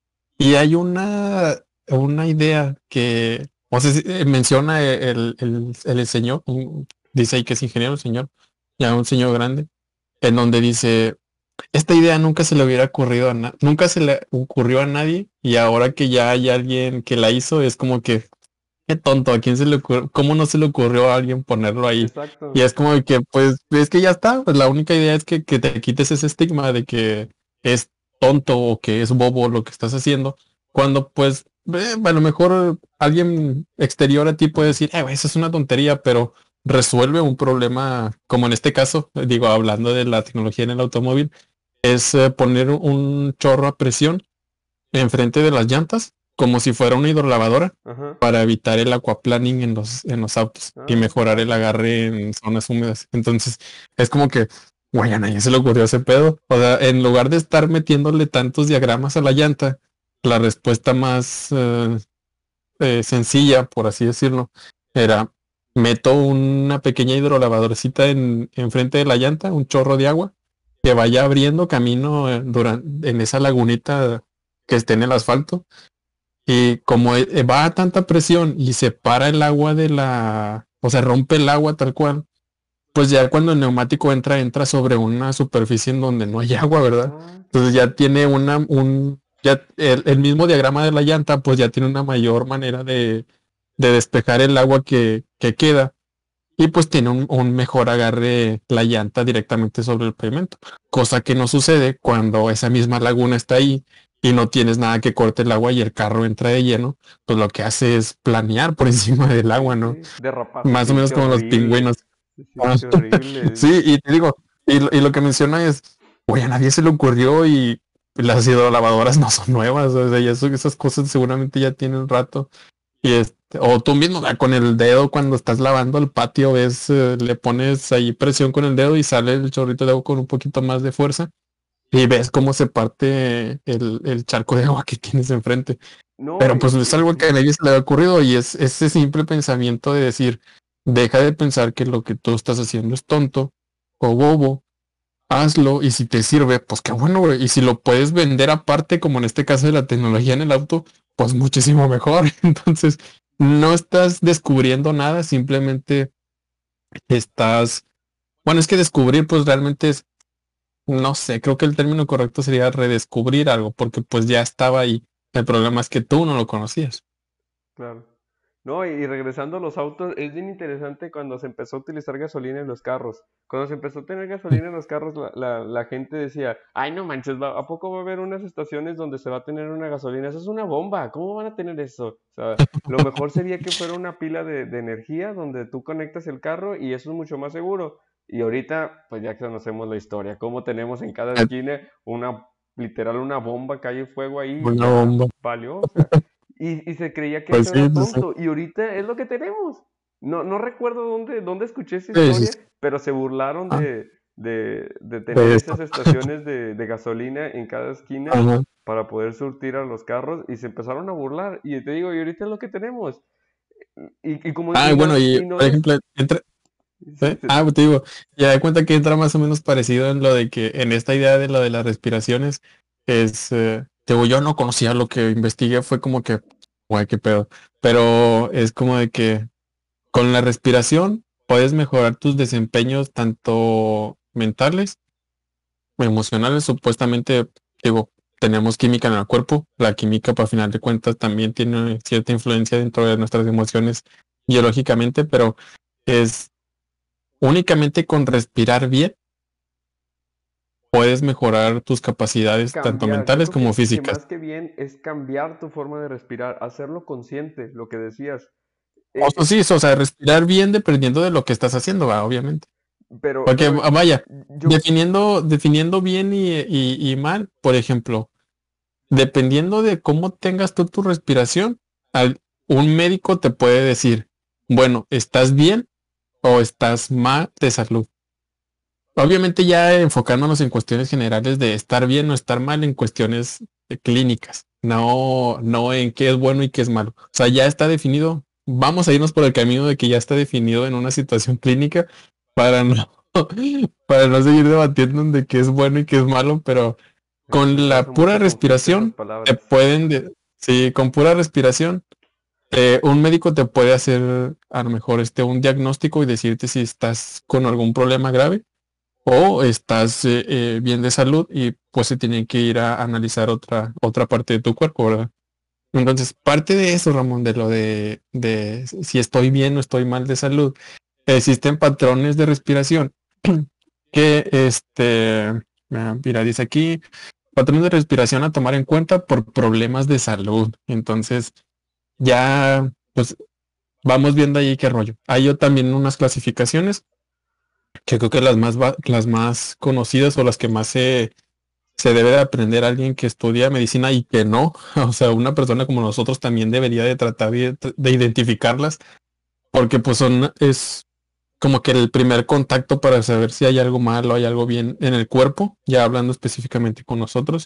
y hay una, una idea que, o sea, sí, eh, menciona el, el, el señor, un- dice ahí que es ingeniero el señor, ya un señor grande, en donde dice esta idea nunca se le hubiera ocurrido a na- nunca se le ocurrió a nadie y ahora que ya hay alguien que la hizo es como que qué tonto, ¿a quién se le ocurrió? ¿Cómo no se le ocurrió a alguien ponerlo ahí? Y exacto. es como que pues es que ya está, pues la única idea es que, que te quites ese estigma de que es tonto o que es bobo lo que estás haciendo, cuando pues eh, a lo mejor alguien exterior a ti puede decir, eh, güey, eso es una tontería, pero resuelve un problema, como en este caso, digo, hablando de la tecnología en el automóvil es eh, poner un chorro a presión enfrente de las llantas, como si fuera una hidrolavadora, Ajá. para evitar el aquaplaning en los, en los autos y Ah, mejorar el claro. agarre en zonas húmedas. Entonces, es como que, güey, a nadie se le ocurrió ese pedo. O sea, en lugar de estar metiéndole tantos diagramas a la llanta, la respuesta más eh, eh, sencilla, por así decirlo, era meto una pequeña hidrolavadorcita en, enfrente de la llanta, un chorro de agua, que vaya abriendo camino eh, duran- en esa lagunita que esté en el asfalto. Y como eh, eh, va a tanta presión y separa el agua de la, o sea, rompe el agua tal cual, pues ya cuando el neumático entra, entra sobre una superficie en donde no hay agua, ¿verdad? Ah, Entonces ya tiene una, un, ya el, el mismo diagrama de la llanta, pues ya tiene una mayor manera de, de despejar el agua que, que queda. Y pues tiene un, un mejor agarre la llanta directamente sobre el pavimento, cosa que no sucede cuando esa misma laguna está ahí y no tienes nada que corte el agua y el carro entra de lleno, pues lo que hace es planear por encima del sí, agua, ¿no? sí. Derrapar se Más o menos siente como los horrible. pingüinos. Se Ah, siente horrible. sí, y te digo, y, lo- y lo que menciona es, oye, a nadie se le ocurrió y las hidrolavadoras no son nuevas, o sea, ya eso- esas cosas seguramente ya tienen rato. Y este, o tú mismo, ¿verdad? Con el dedo cuando estás lavando el patio, ves, eh, le pones ahí presión con el dedo y sale el chorrito de agua con un poquito más de fuerza y ves cómo se parte el, el charco de agua que tienes enfrente. No, Pero y, pues es y algo que a sí, nadie se le ha ocurrido y es ese simple pensamiento de decir, deja de pensar que lo que tú estás haciendo es tonto o bobo, hazlo y si te sirve, pues qué bueno, güey. Y si lo puedes vender aparte, como en este caso de la tecnología en el auto, pues muchísimo mejor. Entonces, no estás descubriendo nada, simplemente estás, bueno, es que descubrir pues realmente es, no sé, creo que el término correcto sería redescubrir algo, porque pues ya estaba ahí. El problema es que tú no lo conocías. claro. No, y, y regresando a los autos, es bien interesante cuando se empezó a utilizar gasolina en los carros. Cuando se empezó a tener gasolina en los carros, la, la, la gente decía, ay, no manches, ¿va- ¿a poco va a haber unas estaciones donde se va a tener una gasolina? Eso es una bomba, ¿cómo van a tener eso? O sea, lo mejor sería que fuera una pila de, de energía donde tú conectas el carro y eso es mucho más seguro. Y ahorita, pues ya conocemos la historia, cómo tenemos en cada Eh, esquina una, literal, una bomba que hay fuego ahí y Una ya bomba. valió, o sea. Y, y se creía que Pues eso sí, era pues sí. tonto. Y ahorita es lo que tenemos. No, no recuerdo dónde, dónde escuché esa Sí, sí, historia, sí. pero se burlaron Ah, de, de, de tener de esas esto. estaciones de, de gasolina en cada esquina Ajá. para poder surtir a los carros y se empezaron a burlar. Y te digo, y ahorita es lo que tenemos. Y, y como, Ah, y bueno, no, y y no por des... ejemplo, entra, Sí, ¿eh? sí, Ah, pues te digo, ya de cuenta que entra más o menos parecido en lo de que en esta idea de lo de las respiraciones es, eh, te digo, yo no conocía lo que investigué, fue como que, guay, qué pedo, pero es como de que con la respiración puedes mejorar tus desempeños tanto mentales, emocionales, supuestamente, digo, tenemos química en el cuerpo, la química, para final de cuentas, también tiene cierta influencia dentro de nuestras emociones biológicamente, pero es únicamente con respirar bien puedes mejorar tus capacidades tanto cambiar. Yo mentales creo como que, que físicas. más que bien es cambiar tu forma de respirar, hacerlo consciente, lo que decías. O sea, Eh, sí, o sea, respirar bien dependiendo de lo que estás haciendo, va, obviamente. pero, Porque pero va- vaya, yo, definiendo, definiendo bien y, y, y mal, por ejemplo, dependiendo de cómo tengas tú tu respiración, al- un médico te puede decir, bueno, ¿estás bien o estás mal de salud? Obviamente ya enfocándonos en cuestiones generales de estar bien o estar mal en cuestiones eh, clínicas, no, no en qué es bueno y qué es malo. O sea, ya está definido. Vamos a irnos por el camino de que ya está definido en una situación clínica para no, para no seguir debatiendo en de qué es bueno y qué es malo, pero me con causa la pura mucha conflicto esas respiración te palabras. pueden, de- sí, con pura respiración, eh, un médico te puede hacer a lo mejor este un diagnóstico y decirte si estás con algún problema grave o estás eh, eh, bien de salud y pues se tienen que ir a analizar otra, otra parte de tu cuerpo, ¿verdad? Entonces, parte de eso, Ramón, de lo de, de si estoy bien o estoy mal de salud, existen patrones de respiración que, este, ah, mira, dice aquí, patrones de respiración a tomar en cuenta por problemas de salud. Entonces, ya, pues, vamos viendo ahí qué rollo. Hay yo también unas clasificaciones que creo que las más, va- las más conocidas o las que más se, se debe de aprender alguien que estudia medicina y que no, o sea, una persona como nosotros también debería de tratar de, de identificarlas, porque pues son, es como que el primer contacto para saber si hay algo malo, hay algo bien en el cuerpo, ya hablando específicamente con nosotros,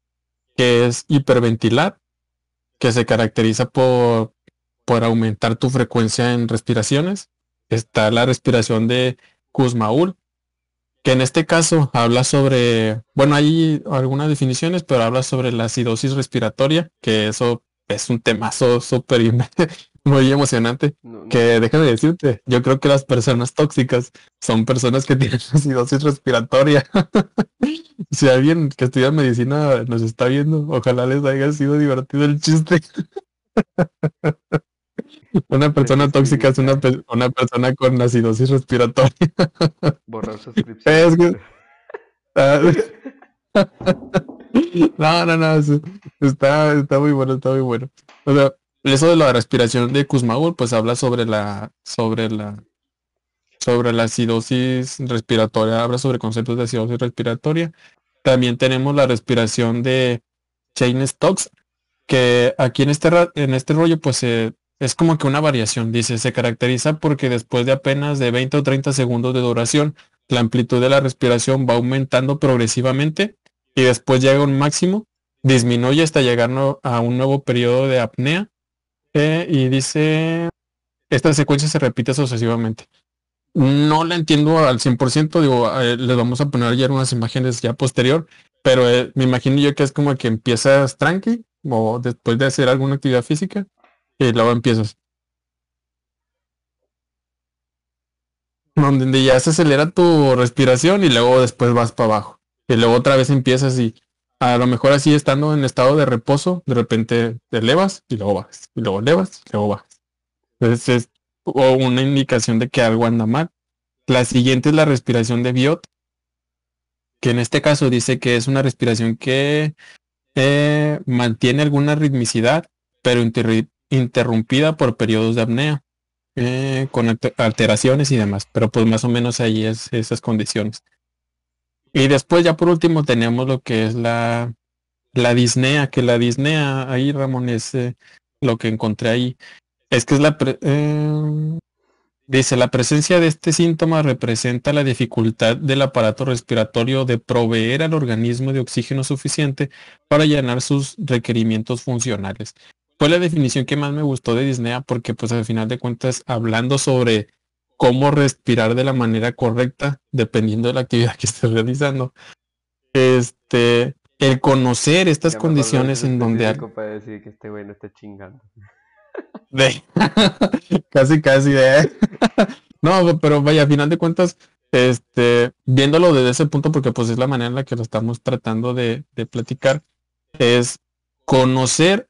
que es hiperventilar, que se caracteriza por, por aumentar tu frecuencia en respiraciones. Está la respiración de Kussmaul, que en este caso habla sobre, bueno, hay algunas definiciones, pero habla sobre la acidosis respiratoria, que eso es un temazo súper muy emocionante. No, no Que sé. déjame decirte, yo creo que las personas tóxicas son personas que tienen acidosis respiratoria. Si alguien que estudia medicina nos está viendo, ojalá les haya sido divertido el chiste. Una Les persona tóxica escribí, es una, pe- una persona con acidosis respiratoria. borrar suscripción. Es que, ah, no, no, no, es- está, está muy bueno, está muy bueno. O sea, eso de la respiración de Kuznaur, pues habla sobre la, sobre la, sobre la acidosis respiratoria, habla sobre conceptos de acidosis respiratoria. También tenemos la respiración de Cheyne-Stokes, que aquí en este, ra- en este rollo, pues eh, es como que una variación. Dice, se caracteriza porque después de apenas de veinte o treinta segundos de duración, la amplitud de la respiración va aumentando progresivamente y después llega a un máximo, disminuye hasta llegar no- a un nuevo periodo de apnea eh, y dice, esta secuencia se repite sucesivamente. No la entiendo al cien por ciento, digo, eh, les vamos a poner ya unas imágenes ya posterior, pero eh, me imagino yo que es como que empiezas tranqui o después de hacer alguna actividad física y luego empiezas, donde ya se acelera tu respiración y luego después vas para abajo y luego otra vez empiezas y a lo mejor así estando en estado de reposo, de repente te elevas y luego bajas, y luego elevas y luego bajas. Entonces es o una indicación de que algo anda mal. La siguiente es la respiración de Biot, que en este caso dice que es una respiración que eh, mantiene alguna ritmicidad, pero interri- interrumpida por periodos de apnea, eh, con alter- alteraciones y demás, pero pues más o menos ahí es esas condiciones. Y después ya por último tenemos lo que es la, la disnea, que la disnea, ahí Ramón, es eh, lo que encontré ahí, es que es la, pre- eh, dice, la presencia de este síntoma representa la dificultad del aparato respiratorio de proveer al organismo de oxígeno suficiente para llenar sus requerimientos funcionales. Fue la definición que más me gustó de Disney porque pues al final de cuentas hablando sobre cómo respirar de la manera correcta dependiendo de la actividad que estés realizando, este, el conocer estas Ya mejor lo condiciones dices en donde al- específico para decir que este güey no está chingando. de casi casi de no, pero vaya, a final de cuentas, este, viéndolo desde ese punto, porque pues es la manera en la que lo estamos tratando de, de platicar, es conocer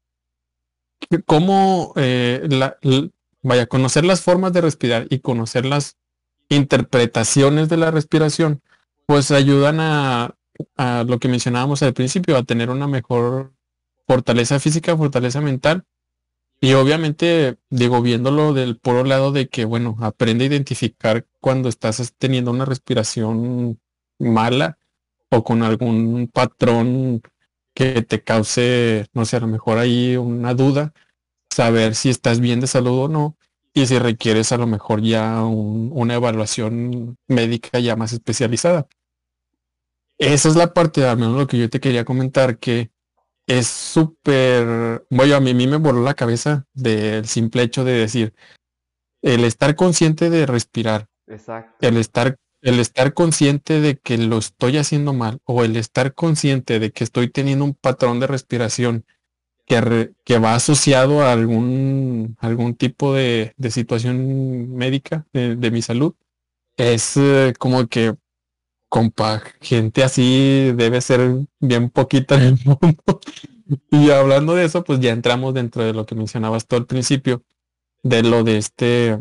que- cómo, eh, la, l- vaya, conocer las formas de respirar y conocer las interpretaciones de la respiración, pues ayudan a, a lo que mencionábamos al principio, a tener una mejor fortaleza física, fortaleza mental y obviamente, digo, viéndolo del puro lado de que, bueno, aprende a identificar cuando estás es- teniendo una respiración mala o con algún patrón que te cause, no sé, a lo mejor ahí una duda, saber si estás bien de salud o no, y si requieres a lo mejor ya un- una evaluación médica ya más especializada. Esa es la parte, al menos lo que yo te quería comentar, que es súper, bueno, a mí, a mí me voló la cabeza del simple hecho de decir, el estar consciente de respirar, Exacto. el estar, el estar consciente de que lo estoy haciendo mal o el estar consciente de que estoy teniendo un patrón de respiración que, re- que va asociado a algún, algún tipo de, de situación médica de, de mi salud, es eh, como que, compa, gente así debe ser bien poquita en el mundo. Y hablando de eso, pues ya entramos dentro de lo que mencionabas tú al principio, de lo de este,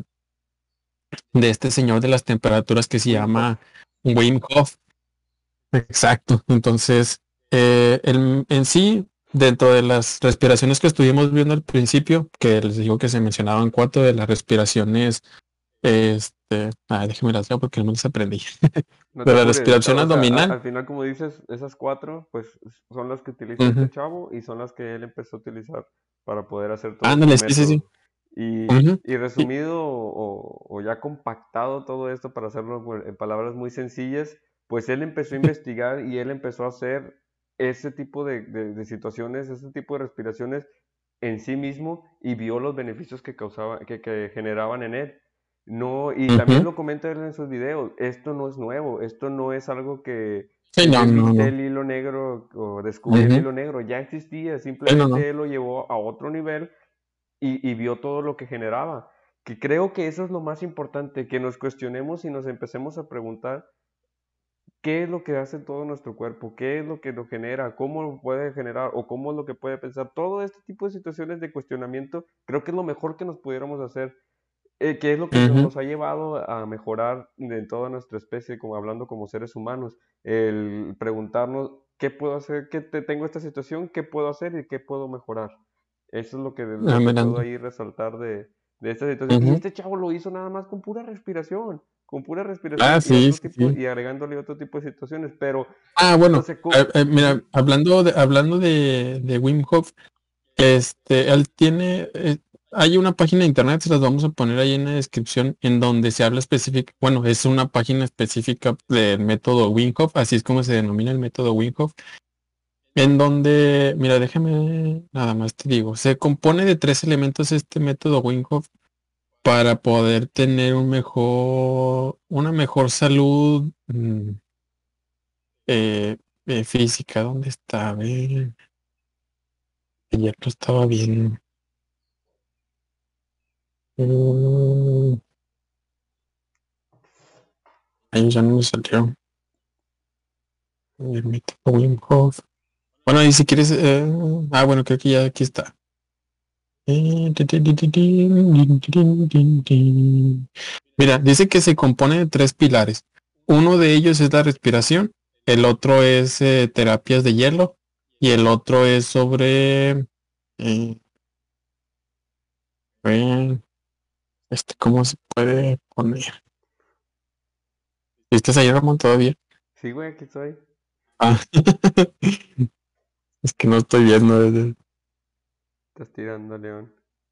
de este señor de las temperaturas que se Wim Hof. llama Wim Hof. Exacto. Entonces, eh, el- en sí, dentro de las respiraciones que estuvimos viendo al principio, que les digo que se mencionaban cuatro de las respiraciones, este, ah, déjenme las leo porque no me las aprendí. No De te la apures. O respiración o sea, a- abdominal. al final, como dices, esas cuatro, pues son las que utiliza este Ujú. chavo y son las que él empezó a utilizar para poder hacer todo su Ándale, sí, sí, sí. método. Y, Ujú. y Y- resumido o, o ya compactado todo esto para hacerlo en palabras muy sencillas, pues él empezó a investigar y él empezó a hacer ese tipo de, de- de situaciones, ese tipo de respiraciones en sí mismo y vio los beneficios que causaba, que, que generaban en él. No, y también ujú. lo comenta él en sus videos, esto no es nuevo, esto no es algo que, Sí, que yo no, no, invité no. el hilo negro o descubrí el Ujú. hilo negro, ya existía, Sí, no, no. simplemente él lo llevó a otro nivel y, y vio todo lo que generaba. Que creo que eso es lo más importante, que nos cuestionemos y nos empecemos a preguntar qué es lo que hace todo nuestro cuerpo, qué es lo que lo genera, cómo lo puede generar o cómo es lo que puede pensar. Todo este tipo de situaciones de cuestionamiento creo que es lo mejor que nos pudiéramos hacer, eh, que es lo que Ujú. nos ha llevado a mejorar en toda nuestra especie, como hablando como seres humanos, el preguntarnos qué puedo hacer, qué te, tengo esta situación, qué puedo hacer y qué puedo mejorar. Eso es lo que, lo que puedo Ándale. ahí resaltar de, de esta situación. Y Ujú. este chavo lo hizo nada más con pura respiración, con pura Ah, respiración y sí, otro sí, tipo, sí. y agregándole otro tipo de situaciones, pero Ah, no bueno, sé eh, cómo. eh, mira, Ujú. hablando de, hablando de, de Wim Hof, este, él tiene, eh, hay una página de internet, se las vamos a poner ahí en la descripción, en donde se habla específica, bueno, es una página específica del método Wim Hof, así es como se denomina el método Wim Hof, en donde, mira, déjame, nada más te digo, se compone de tres elementos este método Wim Hof para poder tener un mejor, una mejor salud mm, eh, eh, física. ¿Dónde está? A ver, ayer lo estaba viendo. Mm, ahí ya no me salió. El método Wim Hof. Bueno, y si quieres, eh, ah, bueno, creo que ya aquí está. Eh, ti, ti, ti, ti, tin, tin, tin, tin. Mira, dice que se compone de tres pilares. Uno de ellos es la respiración, el otro es eh, terapias de hielo y el otro es sobre, eh, eh, este, ¿cómo se puede poner? ¿Estás ahí, Ramón, todavía? Sí, güey, aquí estoy. Ah, es que no estoy viendo. Estás tirando, León.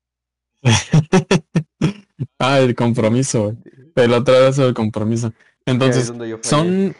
Ah, el compromiso. Sí, El otro era sobre el compromiso. sí, ahí es Entonces, donde yo fallé. son,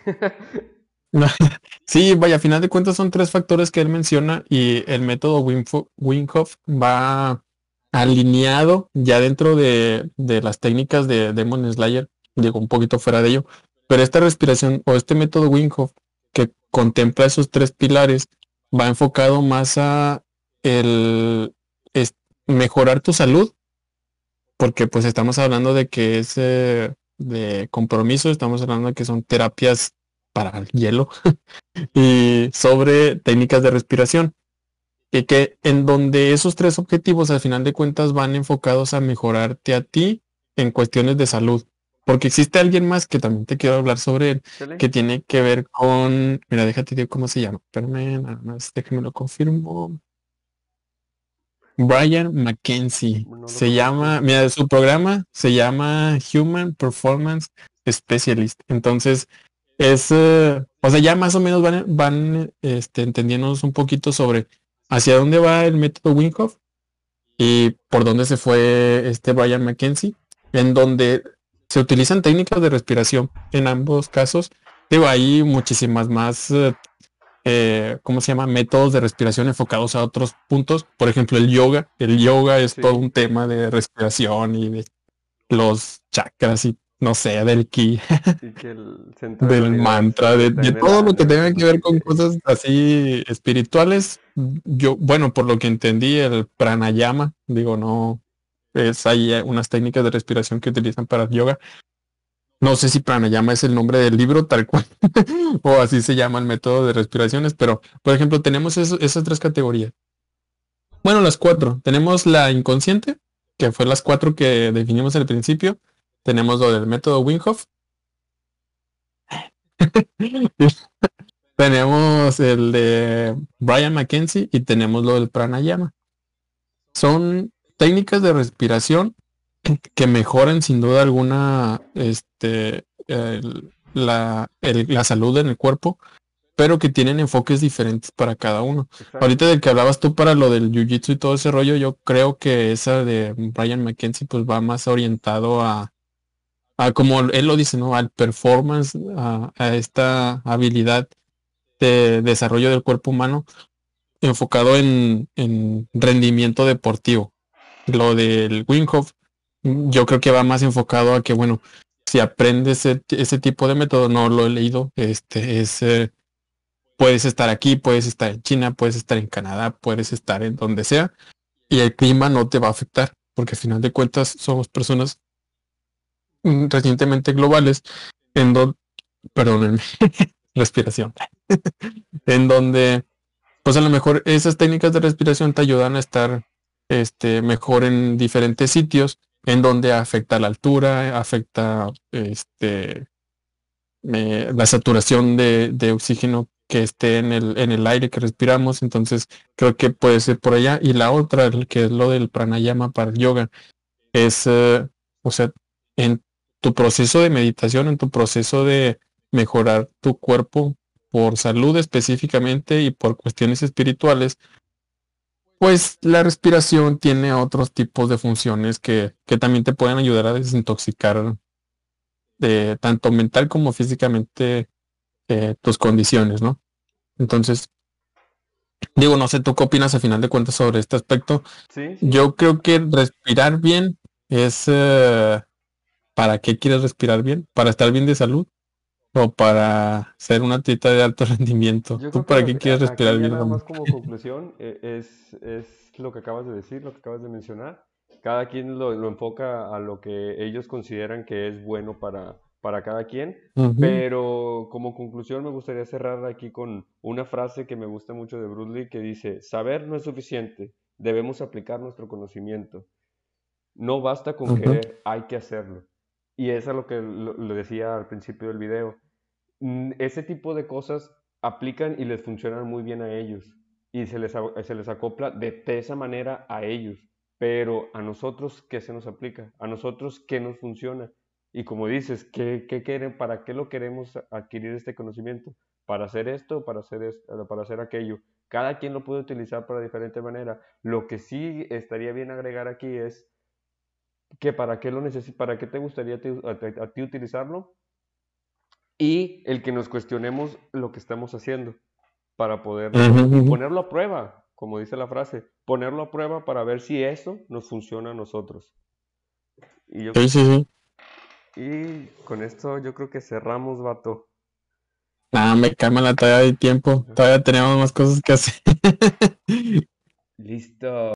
sí, vaya, a final de cuentas son tres factores que él menciona y el método Wim Fu- Wim Hof va alineado ya dentro de, de las técnicas de Demon Slayer, digo un poquito fuera de ello, pero esta respiración o este método Wim Hof que contempla esos tres pilares va enfocado más a el es- mejorar tu salud, porque pues estamos hablando de que es eh, de compromiso, estamos hablando de que son terapias para el hielo y sobre técnicas de respiración. Y que en donde esos tres objetivos al final de cuentas van enfocados a mejorarte a ti en cuestiones de salud. Porque existe alguien más que también te quiero hablar sobre él, Chale, que tiene que ver con, mira, déjate decir cómo se llama. Espérame, nada más, déjame lo confirmo. Brian McKenzie. no lo Se conozco. llama, mira, su programa se llama Human Performance Specialist. Entonces, es, eh, o sea, ya más o menos van, van este, entendiéndonos un poquito sobre hacia dónde va el método Wim Hof y por dónde se fue este Brian McKenzie, en donde se utilizan técnicas de respiración en ambos casos. Digo, hay muchísimas más eh, eh, ¿cómo se llama? Métodos de respiración enfocados a otros puntos. Por ejemplo, el yoga. El yoga es todo Sí, un tema de respiración y de los chakras y no sé, del ki, y que el centro del del mantra, universo de, está de en el todo lo que ano y que tenga no que ver sé con qué. cosas así espirituales. Yo, bueno, por lo que entendí, el pranayama, digo, no, es ahí eh, unas técnicas de respiración que utilizan para el yoga. No sé si pranayama es el nombre del libro tal cual o así se llama el método de respiraciones, pero por ejemplo tenemos eso- esas tres categorías. Bueno, las cuatro. Tenemos la inconsciente, que fue las cuatro que definimos al principio. Tenemos lo del método Wim Hof. Tenemos el de Brian McKenzie y tenemos lo del pranayama. Son técnicas de respiración que mejoran sin duda alguna este, el- la, el- la salud en el cuerpo, pero que tienen enfoques diferentes para cada uno. Ahorita Exacto. del que hablabas tú para lo del jiu-jitsu y todo ese rollo, yo creo que esa de Brian McKenzie pues va más orientado a, a como él lo dice, ¿no? Al performance, a, a esta habilidad de desarrollo del cuerpo humano enfocado en, en rendimiento deportivo. Lo del Wim Hof, mm, yo creo que va más enfocado a que, bueno, si aprendes ese, ese tipo de método, no lo he leído, este es eh, puedes estar aquí, puedes estar en China, puedes estar en Canadá, puedes estar en donde sea. y el clima no te va a afectar, porque al final de cuentas somos personas mm, recientemente globales, en donde, perdónenme, respiración, en donde pues a lo mejor esas técnicas de respiración te ayudan a estar este, mejor en diferentes sitios, en donde afecta la altura, afecta este, eh, la saturación de, de oxígeno que esté en el, en el aire que respiramos. Entonces creo que puede ser por allá. Y la otra, que es lo del pranayama para el yoga, es, eh, o sea, en tu proceso de meditación, en tu proceso de mejorar tu cuerpo por salud específicamente y por cuestiones espirituales, pues la respiración tiene otros tipos de funciones que, que también te pueden ayudar a desintoxicar de tanto mental como físicamente eh, tus condiciones, ¿no? Entonces, digo, no sé, ¿tú qué opinas a final de cuentas sobre este aspecto? Sí, sí. Yo creo que respirar bien es, eh, ¿para qué quieres respirar bien? ¿Para estar bien de salud o para ser un atleta de alto rendimiento? Yo ¿Tú creo que para lo qué que, quieres a- aquí respirar ya bien, nada Ramón? más como conclusión eh, es, es lo que acabas de decir, lo que acabas de mencionar. Cada quien lo, lo enfoca a lo que ellos consideran que es bueno para, para cada quien, Ujú, pero como conclusión me gustaría cerrar aquí con una frase que me gusta mucho de Bruce Lee que dice, saber no es suficiente, debemos aplicar nuestro conocimiento. No basta con ujú, querer, hay que hacerlo. Y eso es lo que lo, lo decía al principio del video. Mm, ese tipo de cosas aplican y les funcionan muy bien a ellos y se les, a- se les acopla de, de esa manera a ellos, pero a nosotros, ¿qué se nos aplica? A nosotros, ¿qué nos funciona? Y como dices, ¿qué, qué quieren, ¿para qué lo queremos adquirir este conocimiento? ¿Para hacer esto? ¿Para hacer esto? ¿Para hacer aquello? Cada quien lo puede utilizar para diferente manera. Lo que sí estaría bien agregar aquí es que para qué lo necesitas, para qué te gustaría a, a- a ti utilizarlo y el que nos cuestionemos lo que estamos haciendo para ujú, poderlo y ujú. ponerlo a prueba, como dice la frase, ponerlo a prueba para ver si eso nos funciona a nosotros. Y, yo, Sí, sí, sí. y con esto yo creo que cerramos, vato. Nada, me calma la talla de tiempo. Todavía tenemos más cosas que hacer. Listo.